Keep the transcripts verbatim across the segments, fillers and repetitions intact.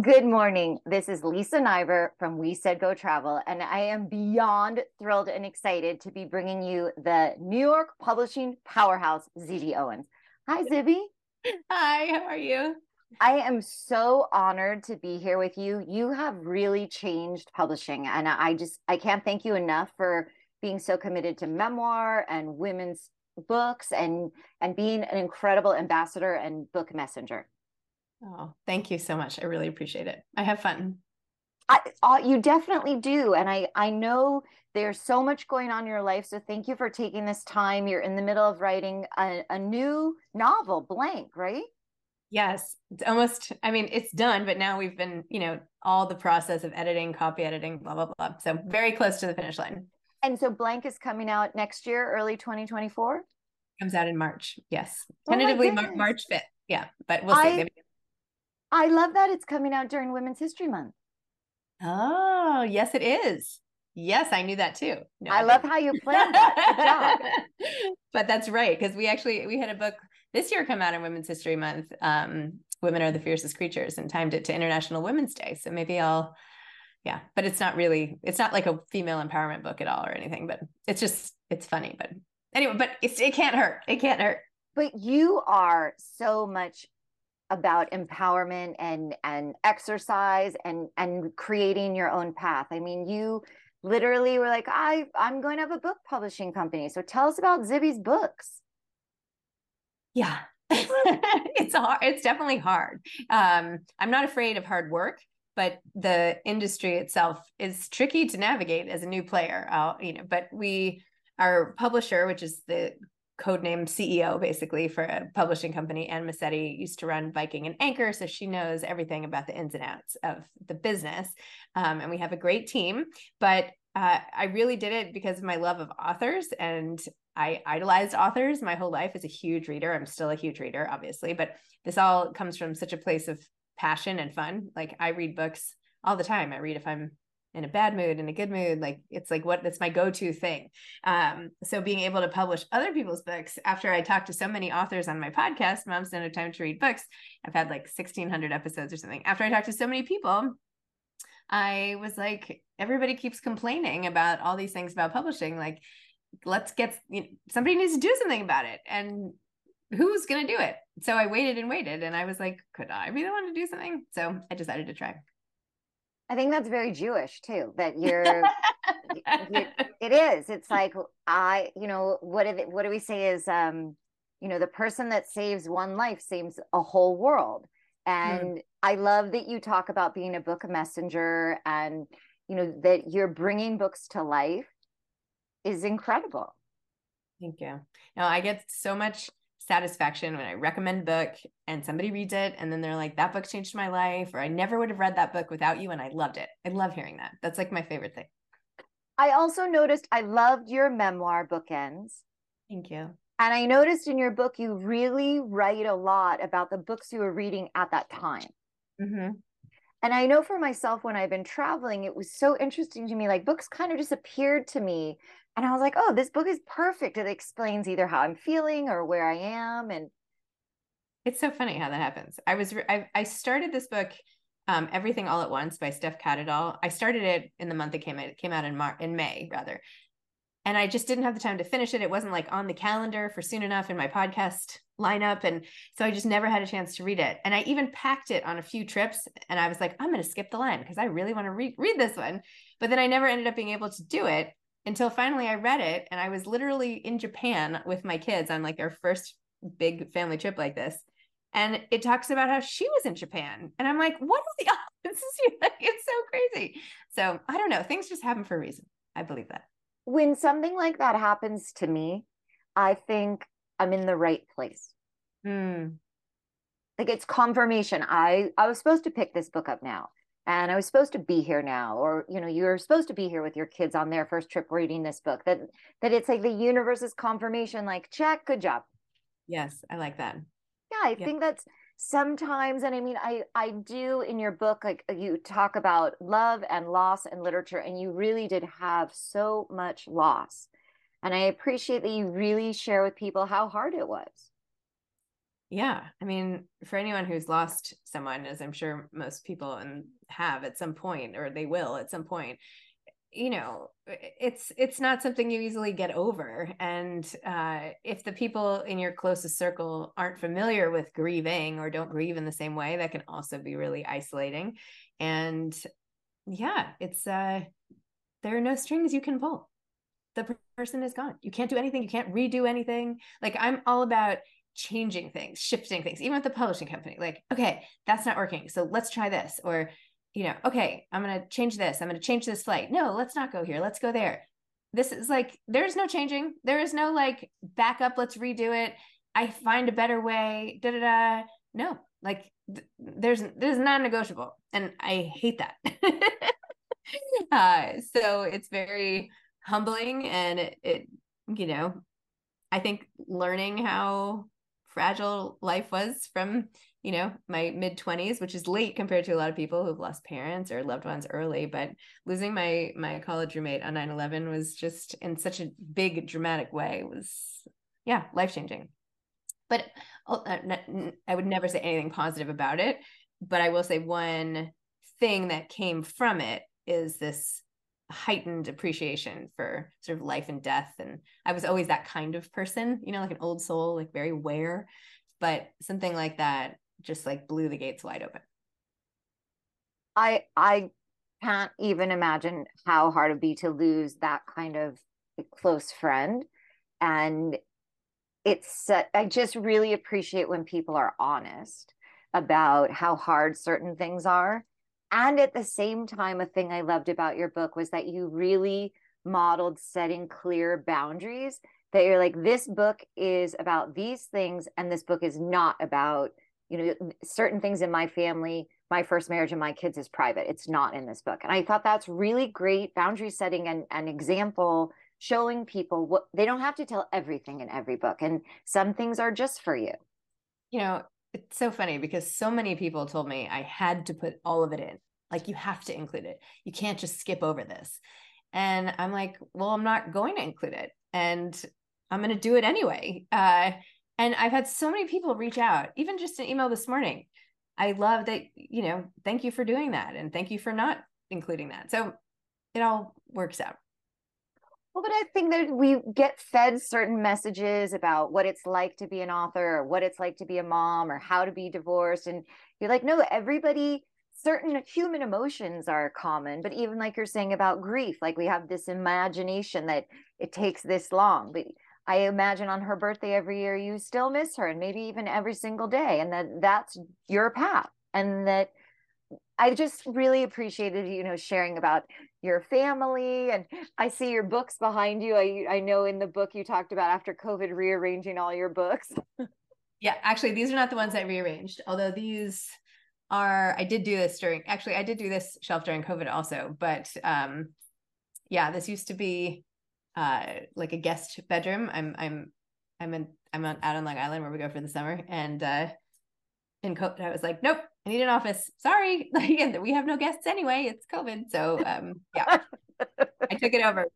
Good morning. This is Lisa Niver from We Said Go Travel, and I am beyond thrilled and excited to be bringing you the New York publishing powerhouse, Zibby Owens. Hi, Zibby. Hi, how are you? I am so honored to be here with you. You have really changed publishing, and I just I can't thank you enough for being so committed to memoir and women's books and and being an incredible ambassador and book messenger. Oh, thank you so much. I really appreciate it. I have fun. I, uh, you definitely do. And I, I know there's so much going on in your life. So thank you for taking this time. You're in the middle of writing a, a new novel, Blank, right? Yes, it's almost, I mean, it's done, but now we've been, you know, all the process of editing, copy editing, blah, blah, blah. So very close to the finish line. And so Blank is coming out next year, early twenty twenty-four. Comes out in March. Yes. Oh my Tentatively Mar- goodness. March fifth. Yeah, but we'll see. I Maybe. I love that it's coming out during Women's History Month. Oh, yes, it is. Yes, I knew that too. No, I I love didn't. how you planned that. Good job. But that's right, because we actually we had a book this year come out in Women's History Month. Um, Women Are the Fiercest Creatures, and timed it to International Women's Day. So maybe I'll, yeah. But it's not really, it's not like a female empowerment book at all or anything. But it's just it's funny. But anyway, but it's, it can't hurt. It can't hurt. But you are so much about empowerment and and exercise and and creating your own path. I mean, you literally were like, I I'm going to have a book publishing company. So tell us about Zibby's books. Yeah. It's hard. It's definitely hard. Um, I'm not afraid of hard work, but the industry itself is tricky to navigate as a new player. I'll, you know, but we, our publisher, which is the codename C E O basically for a publishing company, Anne Massetti, used to run Viking and Anchor, so she knows everything about the ins and outs of the business. Um, and we have a great team, but uh, I really did it because of my love of authors, and I idolized authors my whole life as a huge reader. I'm still a huge reader, obviously, but this all comes from such a place of passion and fun. Like I read books all the time. I read if I'm in a bad mood, in a good mood, like it's like what that's my go-to thing. Um, so being able to publish other people's books after I talked to so many authors on my podcast, Moms Don't Have Time to Read Books. I've had like sixteen hundred episodes or something. After I talked to so many people, I was like, everybody keeps complaining about all these things about publishing. Like, let's get, you know, somebody needs to do something about it. And who's going to do it? So I waited and waited. And I was like, could I be the one to do something? So I decided to try. I think that's very Jewish too, that you're, you're it is. It's like I, you know, what do they, what do we say is um, you know, the person that saves one life saves a whole world. Mm, And I love that you talk about being a book messenger and you know that you're bringing books to life is incredible. thank you. Now I get so much satisfaction when I recommend a book and somebody reads it and then they're like, that book changed my life, or I never would have read that book without you and I loved it. I love hearing that. That's like my favorite thing. I also noticed I loved your memoir bookends. Thank you. And I noticed in your book, you really write a lot about the books you were reading at that time. Mm-hmm. And I know for myself, when I've been traveling, it was so interesting to me. Like books kind of just appeared to me. And I was like, oh, this book is perfect. It explains either how I'm feeling or where I am. And It's so funny how that happens. I was I, I started this book, um, Everything All at Once by Steph Catadall. I started it in the month it came out. It came out in Mar- in May rather, and I just didn't have the time to finish it. It wasn't like on the calendar for soon enough in my podcast lineup, and so I just never had a chance to read it. And I even packed it on a few trips, and I was like, I'm going to skip the line because I really want to read read this one. But then I never ended up being able to do it until finally I read it, and I was literally in Japan with my kids on like their first big family trip like this, and it talks about how she was in Japan. And I'm like, what are the odds? It's so crazy. So I don't know. Things just happen for a reason. I believe that. when something like that happens to me, I think I'm in the right place. Mm, Like it's confirmation. I I was supposed to pick this book up now. And I was supposed to be here now, or you know, you're supposed to be here with your kids on their first trip reading this book. That that it's like the universe's confirmation, like, check, good job. yes, I like that. Yeah, I Yep. think that's sometimes, and I mean, I I do in your book, like you talk about love and loss and literature, and you really did have so much loss. And I appreciate that you really share with people how hard it was. Yeah. I mean, for anyone who's lost someone, as I'm sure most people and have at some point, or they will at some point, you know, it's it's not something you easily get over. And uh, if the people in your closest circle aren't familiar with grieving or don't grieve in the same way, that can also be really isolating. And yeah, it's uh, there are no strings you can pull. The person is gone. You can't do anything. You can't redo anything. Like, I'm all about changing things, shifting things, even with the publishing company. Like, okay, that's not working, so let's try this. Or, you know, okay, I'm going to change this. I'm going to change this flight. No, let's not go here. Let's go there. This is like, there's no changing. There is no like back up. Let's redo it. I find a better way. Da da da. No, like th- there's there's non-negotiable, and I hate that. uh, so it's very humbling, and it, it you know, I think learning how fragile life was from, you know, my mid twenties, which is late compared to a lot of people who've lost parents or loved ones early, but losing my my college roommate on nine eleven was just in such a big dramatic way, was yeah, life-changing. But I would never say anything positive about it, but I will say one thing that came from it is this heightened appreciation for sort of life and death. And I was always that kind of person, you know, like an old soul, like very aware, but something like that just like blew the gates wide open. I I can't even imagine how hard it'd be to lose that kind of close friend. And it's uh, I just really appreciate when people are honest about how hard certain things are. And at the same time, a thing I loved about your book was that you really modeled setting clear boundaries, that you're like, this book is about these things, and this book is not about, you know, certain things in my family. My first marriage and my kids is private. It's not in this book. And I thought that's really great boundary setting and an example, showing people what they don't have to tell everything in every book. And some things are just for you. You know, it's so funny because so many people told me I had to put all of it in. Like, you have to include it. You can't just skip over this. And I'm like, well, I'm not going to include it. And I'm going to do it anyway. Uh, and I've had so many people reach out, even just an email this morning. I love that, you know, thank you for doing that. And thank you for not including that. So it all works out. Well, but I think that we get fed certain messages about what it's like to be an author, or what it's like to be a mom, or how to be divorced. And you're like, no, everybody, certain human emotions are common. But even like you're saying about grief, like we have this imagination that it takes this long. But I imagine on her birthday every year, you still miss her, and maybe even every single day. And that that's your path. And that I just really appreciated, you know, sharing about your family. And I see your books behind you. I, I know in the book you talked about after COVID rearranging all your books. Yeah, actually, these are not the ones I rearranged, although these are, I did do this during, actually, I did do this shelf during COVID also. But um, yeah, this used to be uh, like a guest bedroom. I'm, I'm, I'm in, I'm out on Long Island where we go for the summer. And uh, in COVID, I was like, nope, I need an office. Sorry. Like, we have no guests anyway. It's COVID. So um, yeah, I took it over.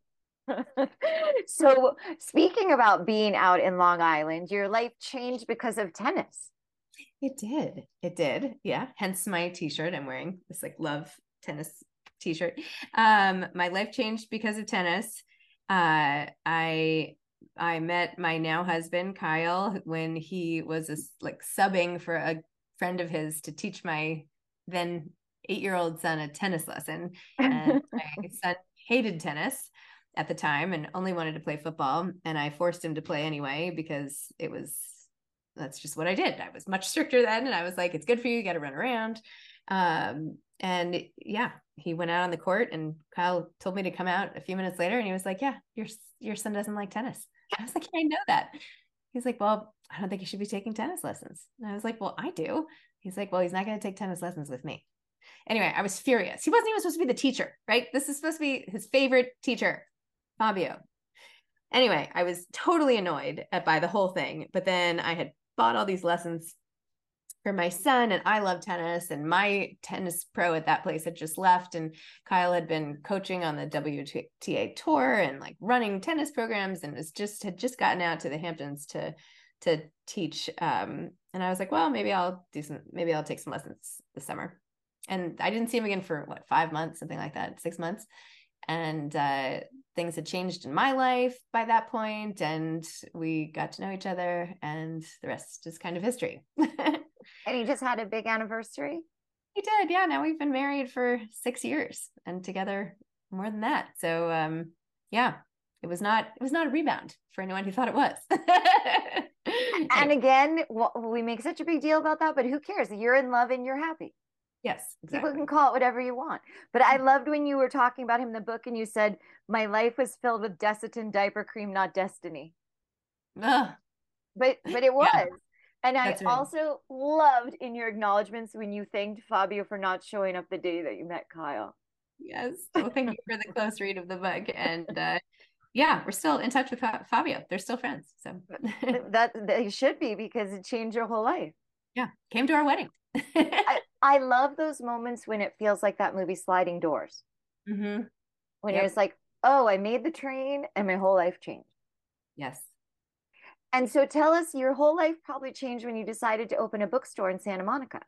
So speaking about being out in Long Island, your life changed because of tennis. It did. It did. Yeah. Hence my t-shirt I'm wearing, this like love tennis t-shirt. Um, my life changed because of tennis. Uh, I I met my now husband Kyle when he was a, like subbing for a friend of his to teach my then eight-year-old son a tennis lesson. And my son hated tennis at the time and only wanted to play football. And I forced him to play anyway because it was, that's just what I did. I was much stricter then. And I was like, it's good for you. You got to run around. Um, and yeah, he went out on the court, and Kyle told me to come out a few minutes later. And he was like, yeah, your, your son doesn't like tennis. I was like, yeah, I know that. He's like, well, I don't think you should be taking tennis lessons. And I was like, well, I do. He's like, well, he's not going to take tennis lessons with me. Anyway, I was furious. He wasn't even supposed to be the teacher, right? This is supposed to be his favorite teacher, Fabio. Anyway, I was totally annoyed at, by the whole thing. But then I had bought all these lessons for my son, and I love tennis, and my tennis pro at that place had just left, and Kyle had been coaching on the W T A tour and like running tennis programs, and was just had just gotten out to the Hamptons to to teach um, And I was like, well, maybe I'll do some, maybe I'll take some lessons this summer. And I didn't see him again for what, five months, something like that, six months. And uh, things had changed in my life by that point, and we got to know each other, and the rest is kind of history. And you just had a big anniversary? We did, yeah. Now we've been married for six years and together more than that. So um, yeah, it was not it was not a rebound for anyone who thought it was. And Anyway. again, well, we make such a big deal about that, but who cares? You're in love and you're happy. Yes, exactly. People can call it whatever you want. But I loved when you were talking about him in the book and you said, my life was filled with Desitin diaper cream, not destiny. Ugh. But but it Yeah, was. And I that's right. also loved in your acknowledgments when you thanked Fabio for not showing up the day that you met Kyle. Yes. Well, thank you for the close read of the book. And uh, yeah, we're still in touch with Fabio. They're still friends. So that they should be, because it changed your whole life. Yeah, came to our wedding. I, I love those moments when it feels like that movie Sliding Doors. Mm-hmm. When Yep. you're just like, oh, I made the train and my whole life changed. Yes. And so tell us, your whole life probably changed when you decided to open a bookstore in Santa Monica.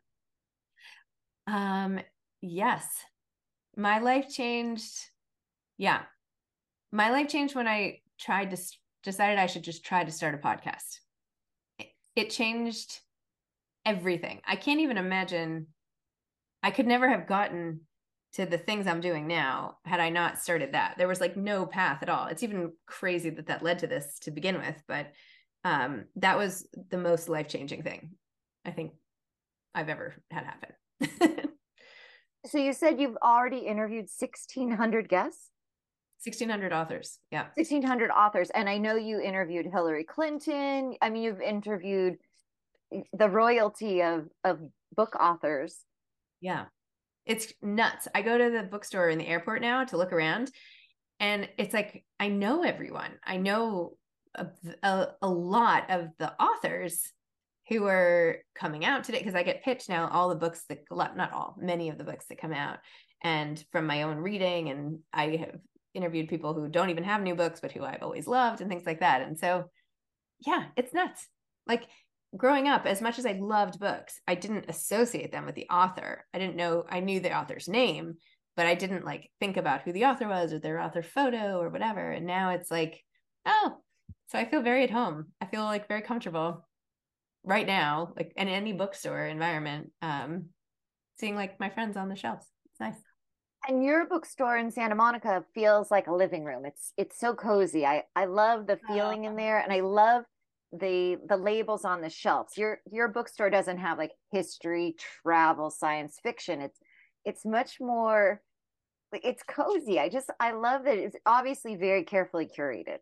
Um, yes. My life changed. Yeah. My life changed when I tried to decided I should just try to start a podcast. It, it changed everything. I can't even imagine. I could never have gotten to the things I'm doing now had I not started that. There was like no path at all. It's even crazy that that led to this to begin with, but um, that was the most life-changing thing I think I've ever had happen. So you said you've already interviewed sixteen hundred guests? sixteen hundred authors. Yeah. sixteen hundred authors. And I know you interviewed Hillary Clinton. I mean, you've interviewed the royalty of, of book authors. Yeah. It's nuts. I go to the bookstore in the airport now to look around, and it's like, I know everyone. I know a, a, a lot of the authors who are coming out today, because I get pitched now all the books that, not all, many of the books that come out, and from my own reading. And I have interviewed people who don't even have new books, but who I've always loved and things like that. And so, yeah, it's nuts. Like, growing up, as much as I loved books, I didn't associate them with the author. I didn't know, I knew the author's name, but I didn't like think about who the author was or their author photo or whatever. And now it's like, oh, so I feel very at home. I feel like very comfortable right now, like in any bookstore environment, um, seeing like my friends on the shelves. It's nice. And your bookstore in Santa Monica feels like a living room. It's it's so cozy. I I love the feeling in there, and I love the the labels on the shelves. Your your bookstore doesn't have like history, travel, science fiction. It's it's much more, it's cozy. I just I love that it's obviously very carefully curated.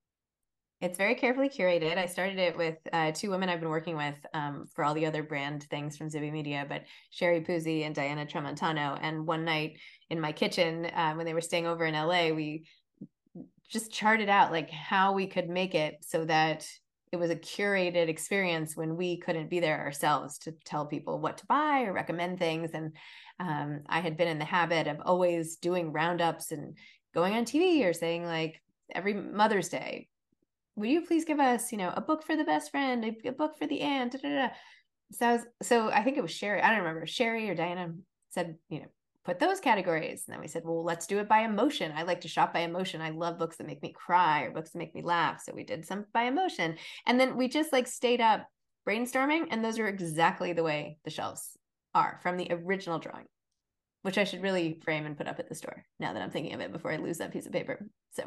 It's very carefully curated. I started it with uh, two women I've been working with um, for all the other brand things from Zibby Media, but Sherry Puzzi and Diana Tramontano. And one night in my kitchen, uh, when they were staying over in L A, we just charted out like how we could make it so that it was a curated experience when we couldn't be there ourselves to tell people what to buy or recommend things. And um, I had been in the habit of always doing roundups and going on T V or saying like every Mother's Day, will you please give us, you know, a book for the best friend, a, a book for the aunt, da, da, da. So I was, so I think it was Sherry, I don't remember, Sherry or Diana said, you know, put those categories. And then we said, well, let's do it by emotion. I like to shop by emotion. I love books that make me cry or books that make me laugh. So we did some by emotion. And then we just like stayed up brainstorming. And those are exactly the way the shelves are from the original drawing, which I should really frame and put up at the store now that I'm thinking of it before I lose that piece of paper. So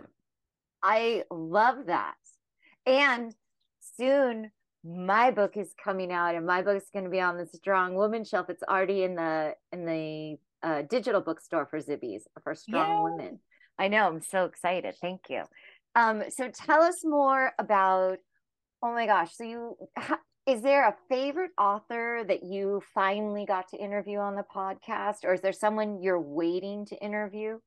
I love that. And soon my book is coming out, and my book is going to be on the Strong Woman shelf. It's already in the in the uh, digital bookstore for Zibby's for Strong Yay. Women. I know, I'm so excited. Thank you. Um, so tell us more about, oh my gosh, so you, is there a favorite author that you finally got to interview on the podcast, or is there someone you're waiting to interview?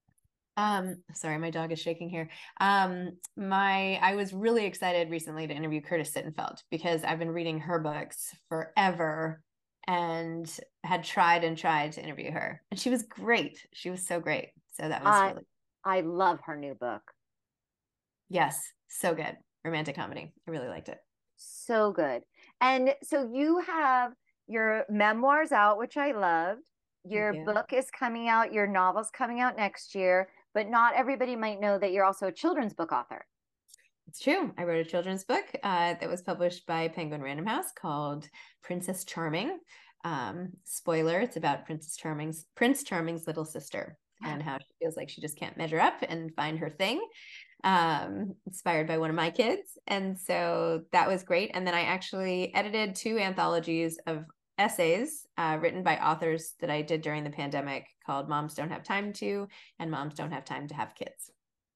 Um, sorry, my dog is shaking here. Um, my, I was really excited recently to interview Curtis Sittenfeld because I've been reading her books forever and had tried and tried to interview her. And she was great. She was so great. So that was I, really, I love her new book. yes, so good. Romantic comedy. I really liked it. So good. And so you have your memoirs out, which I loved. Thank Your you. book is coming out, your novel's coming out next year, but not everybody might know that you're also a children's book author. It's true. I wrote a children's book uh, that was published by Penguin Random House called Princess Charming. Um, spoiler, it's about Princess Charming's Prince Charming's little sister and how she feels like she just can't measure up and find her thing. Um, inspired by one of my kids. And so that was great. And then I actually edited two anthologies of essays uh, written by authors that I did during the pandemic called Moms Don't Have Time To and Moms Don't Have Time to Have Kids.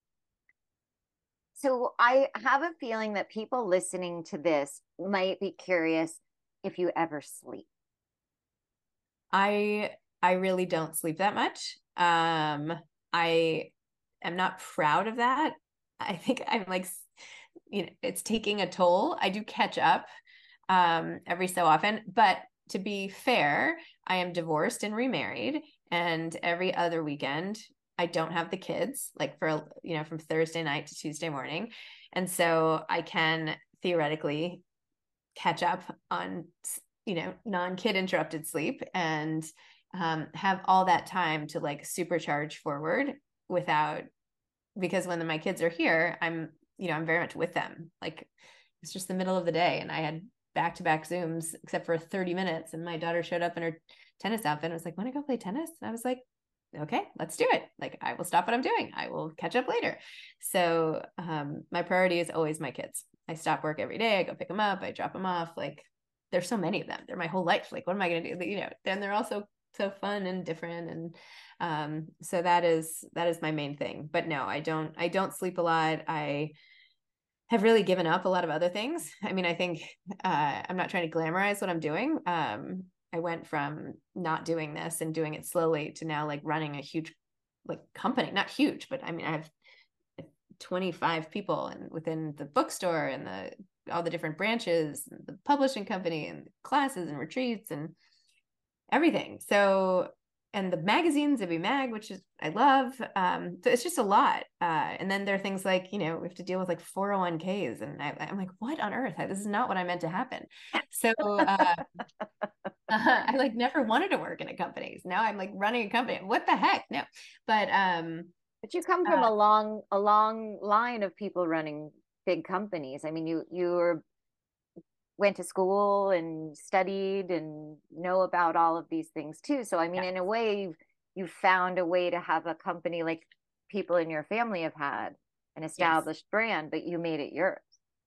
So I have a feeling that people listening to this might be curious if you ever sleep. I I really don't sleep that much. Um, I am not proud of that. I think I'm like, you know, it's taking a toll. I do catch up um, every so often, but to be fair, I am divorced and remarried, and every other weekend I don't have the kids, like for, you know, from Thursday night to Tuesday morning. And so I can theoretically catch up on, you know, non-kid interrupted sleep and um, have all that time to like supercharge forward without, because when my kids are here, I'm, you know, I'm very much with them. Like it's just the middle of the day and I had back-to-back Zooms except for thirty minutes. And my daughter showed up in her tennis outfit and was like, want to go play tennis? And I was like, okay, let's do it. Like I will stop what I'm doing. I will catch up later. So um, my priority is always my kids. I stop work every day. I go pick them up. I drop them off. Like there's so many of them. They're my whole life. Like, what am I going to do? You know, then they're also so fun and different. And um, so that is, that is my main thing, but no, I don't, I don't sleep a lot. I have really given up a lot of other things. I mean, I think uh, I'm not trying to glamorize what I'm doing. Um, I went from not doing this and doing it slowly to now like running a huge like company, not huge, but I mean, I have twenty-five people and within the bookstore and the, all the different branches, the publishing company and classes and retreats and everything. So, and the magazine, Zibby Mag, which is, I love. Um, so it's just a lot. Uh, and then there are things like, you know, we have to deal with like four oh one Ks. And I, I'm like, what on earth? This is not what I meant to happen. So uh, uh, I like never wanted to work in a company. So now I'm like running a company. What the heck? No. But um, But you come from uh, a long, a long line of people running big companies. I mean, you you were went to school and studied and know about all of these things too. So I mean, yeah, in a way, you've you found a way to have a company like people in your family have had an yes, established brand, but you made it yours.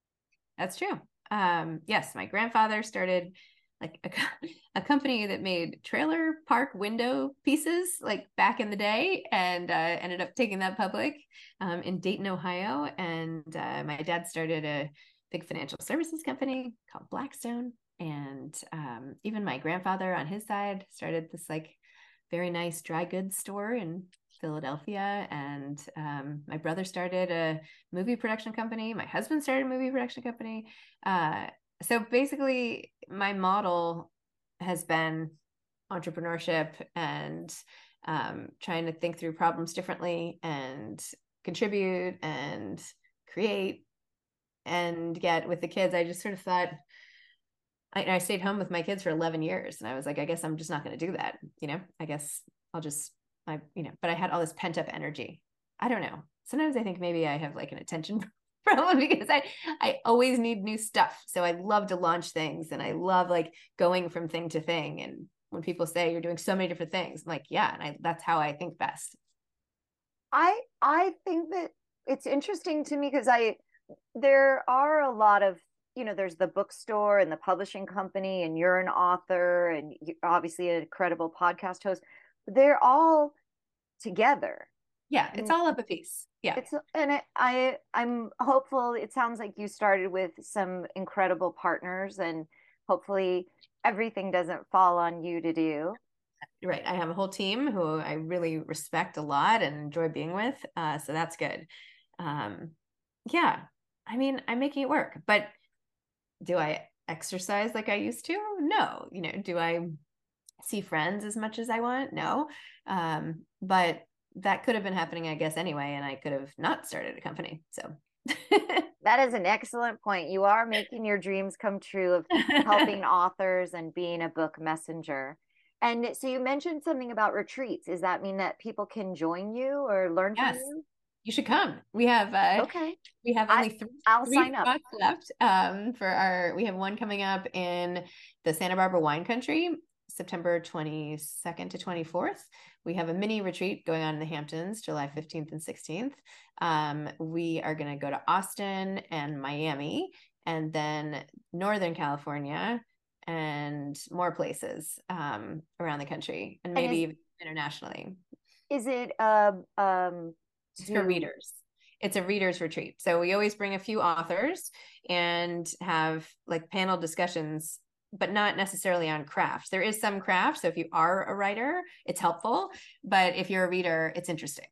that's true. Um, yes, my grandfather started like a, a company that made trailer park window pieces like back in the day and uh, ended up taking that public um, in Dayton, Ohio. And uh, my dad started a big financial services company called Blackstone. And um, even my grandfather on his side started this like very nice dry goods store in Philadelphia. And um, my brother started a movie production company. My husband started a movie production company. Uh, so basically, my model has been entrepreneurship and um, trying to think through problems differently and contribute and create. And yet, with the kids, I just sort of thought, I, I stayed home with my kids for eleven years. And I was like, I guess I'm just not going to do that. You know, I guess I'll just, I, you know, but I had all this pent up energy. I don't know. Sometimes I think maybe I have like an attention problem because I, I always need new stuff. So I love to launch things and I love like going from thing to thing. And when people say you're doing so many different things, I'm like, yeah. And I, that's how I think best. I I think that it's interesting to me because I there are a lot of, you know, there's the bookstore and the publishing company, and you're an author and you're obviously an incredible podcast host. They're all together. Yeah. It's And all of a piece. Yeah. it's and it, I I'm hopeful. It sounds like you started with some incredible partners, and hopefully everything doesn't fall on you to do. Right. I have a whole team who I really respect a lot and enjoy being with. Uh, so that's good. Um, yeah. I mean, I'm making it work, but do I exercise like I used to? No. You know, do I see friends as much as I want? No. Um, but that could have been happening, I guess, anyway, and I could have not started a company. So that is an excellent point. You are making your dreams come true of helping authors and being a book messenger. And so you mentioned something about retreats. Does that mean that people can join you or learn from Yes, you? you should come. We have uh Okay. we have I only three I'll three sign up. spots left um for our we have one coming up in the Santa Barbara wine country, September twenty-second to twenty-fourth. We have a mini retreat going on in the Hamptons, July fifteenth and sixteenth. Um, we are going to go to Austin and Miami, and then Northern California and more places um, around the country, and And maybe is even internationally. is it um um It's for do readers. It's a readers retreat. So we always bring a few authors and have like panel discussions, but not necessarily on crafts. There is some craft. So if you are a writer, it's helpful. But if you're a reader, it's interesting.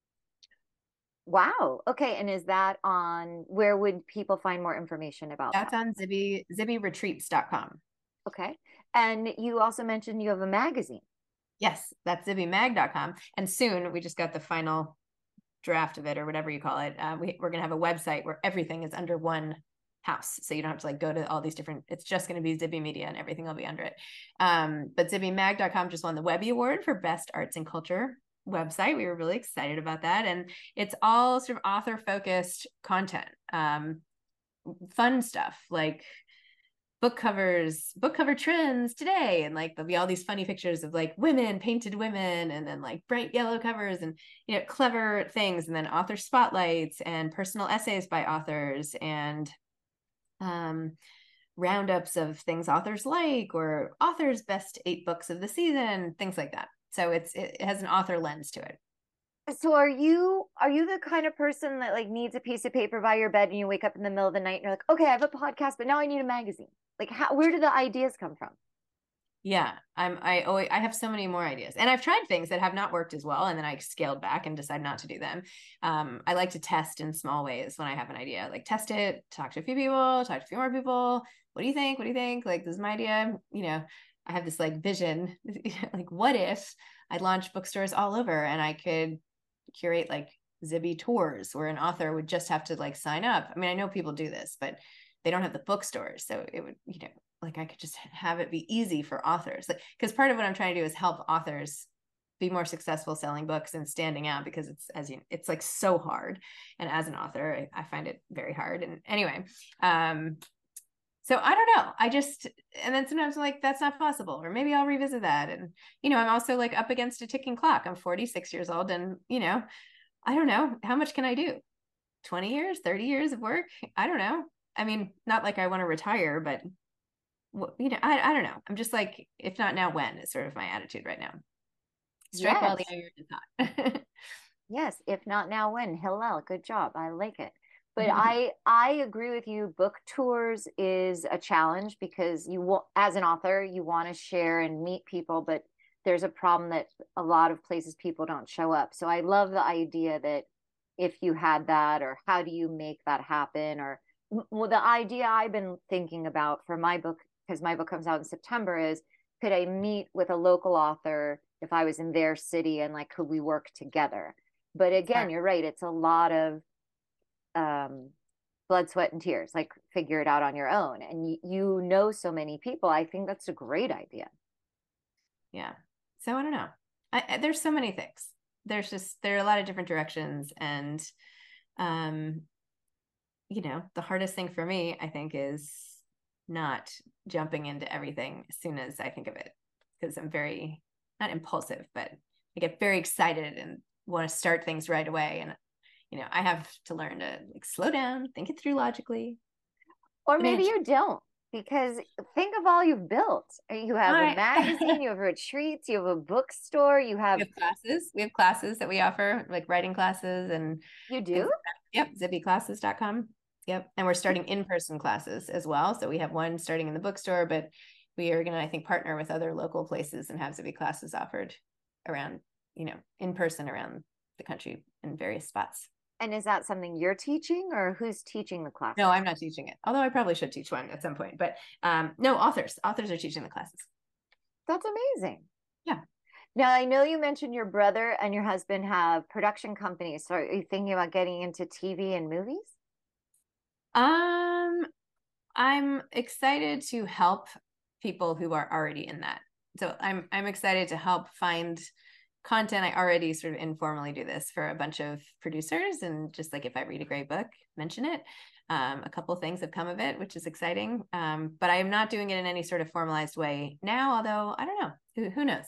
wow. Okay. And is that on where would people find more information about That's that? on Zibby, zibby retreats dot com. Okay. And you also mentioned you have a magazine. Yes, that's zibby mag dot com. And soon we just got the final draft of it or whatever you call it. Uh, we, we're going to have a website where everything is under one house. So you don't have to like go to all these different, it's just going to be Zibby Media and everything will be under it. Um, but zibby mag dot com just won the Webby Award for Best Arts and Culture website. We were really excited about that. And it's all sort of author focused content, um, fun stuff like book covers, book cover trends today. And like, there'll be all these funny pictures of like women, painted women, and then like bright yellow covers and, you know, clever things. And then author spotlights and personal essays by authors and um, roundups of things authors like or authors' best eight books of the season, things like that. So it's, it has an author lens to it. So are you are you the kind of person that like needs a piece of paper by your bed and you wake up in the middle of the night and you're like, okay, I have a podcast, but now I need a magazine. Like how where do the ideas come from? Yeah, I'm I always I have so many more ideas. And I've tried things that have not worked as well and then I scaled back and decided not to do them. Um, I like to test in small ways when I have an idea. Like test it, talk to a few people, talk to a few more people. What do you think? What do you think? Like this is my idea. You know, I have this like vision. Like what if I launched bookstores all over and I could curate like Zibby tours where an author would just have to like sign up. I mean, I know people do this, but they don't have the bookstores. So it would, you know, like I could just have it be easy for authors. Like, because part of what I'm trying to do is help authors be more successful selling books and standing out because it's as you it's like so hard. And as an author, I, I find it very hard. And anyway, um, so I don't know. I just and then sometimes I'm like, that's not possible, or maybe I'll revisit that. And you know, I'm also like up against a ticking clock. I'm forty-six years old, and you know, I don't know how much can I do. twenty years, thirty years of work. I don't know. I mean, not like I want to retire, but you know, I, I don't know. I'm just like, if not now, when is sort of my attitude right now. Strike while the Yes. iron is hot. Yes, if not now, when? Hillel, good job. I like it. But I I agree with you. Book tours is a challenge because you want, as an author, you want to share and meet people, but there's a problem that a lot of places people don't show up. So I love the idea that if you had that, or how do you make that happen, or well, the idea I've been thinking about for my book, because my book comes out in September, is could I meet with a local author if I was in their city and like could we work together? But again, Smart. you're right. It's a lot of um, blood, sweat, and tears. Like figure it out on your own. And y- you know so many people. I think that's a great idea. Yeah. So I don't know. I, I, there's so many things. There's just there are a lot of different directions, and um, you know, the hardest thing for me, I think, is not jumping into everything as soon as I think of it, because I'm very not impulsive, but I get very excited and want to start things right away. And you know, I have to learn to like slow down, think it through logically. Or maybe Financially. you don't, because think of all you've built. You have a All magazine, right. you have retreats, you have a bookstore, you We have, have classes. We have classes that we offer, like writing classes and you things do? like that. Yep, zibby classes dot com. Yep. And we're starting in-person classes as well. So we have one starting in the bookstore, but we are going to, I think, partner with other local places and have Zibby classes offered around, you know, in person around the country in various spots. And is that something you're teaching, or who's teaching the classes? No, I'm not teaching it. Although I probably should teach one at some point. But um, no, authors. Authors are teaching the classes. That's amazing. Yeah. Now, I know you mentioned your brother and your husband have production companies. So are you thinking about getting into T V and movies? Um, I'm excited to help people who are already in that. So I'm I'm excited to help find content. I already sort of informally do this for a bunch of producers, and just like if I read a great book, mention it. Um, a couple things have come of it, which is exciting. Um, but I am not doing it in any sort of formalized way now, although I don't know. Who, who knows?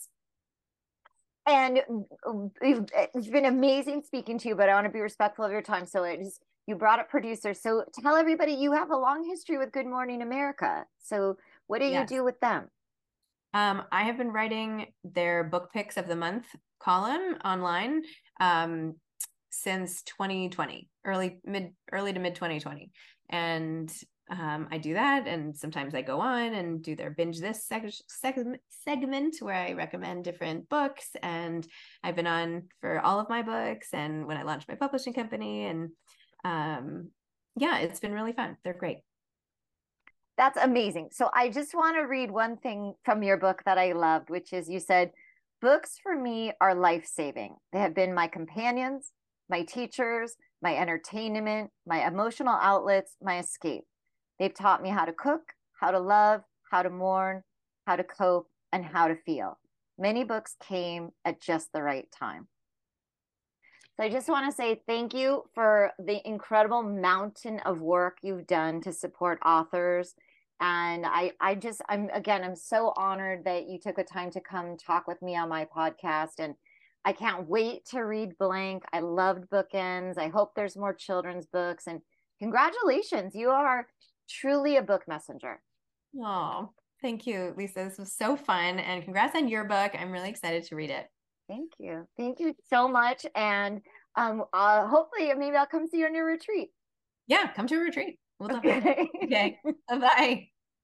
And it's been amazing speaking to you, but I want to be respectful of your time. So it just, you brought up producers. So tell everybody you have a long history with Good Morning America. So what do you Yes. do with them? Um, I have been writing their book picks of the month column online um, since twenty twenty, early mid early to mid twenty twenty, and um, I do that, and sometimes I go on and do their binge this seg- seg- segment where I recommend different books, and I've been on for all of my books, and when I launched my publishing company, and um, yeah, it's been really fun. They're great. That's amazing. So I just want to read one thing from your book that I loved, which is you said, books for me are life saving. They have been my companions, my teachers, my entertainment, my emotional outlets, my escape. They've taught me how to cook, how to love, how to mourn, how to cope, and how to feel. Many books came at just the right time. So I just want to say thank you for the incredible mountain of work you've done to support authors. And I, I just, I'm again, I'm so honored that you took the time to come talk with me on my podcast. And I can't wait to read Blank. I loved Bookends. I hope there's more children's books. And congratulations, you are truly a book messenger. Oh, thank you, Lisa. This was so fun. And congrats on your book. I'm really excited to read it. Thank you. Thank you so much. And um, uh, hopefully, maybe I'll come see you on your retreat. Yeah, come to a retreat. We'll love Okay. it. Okay. Bye-bye.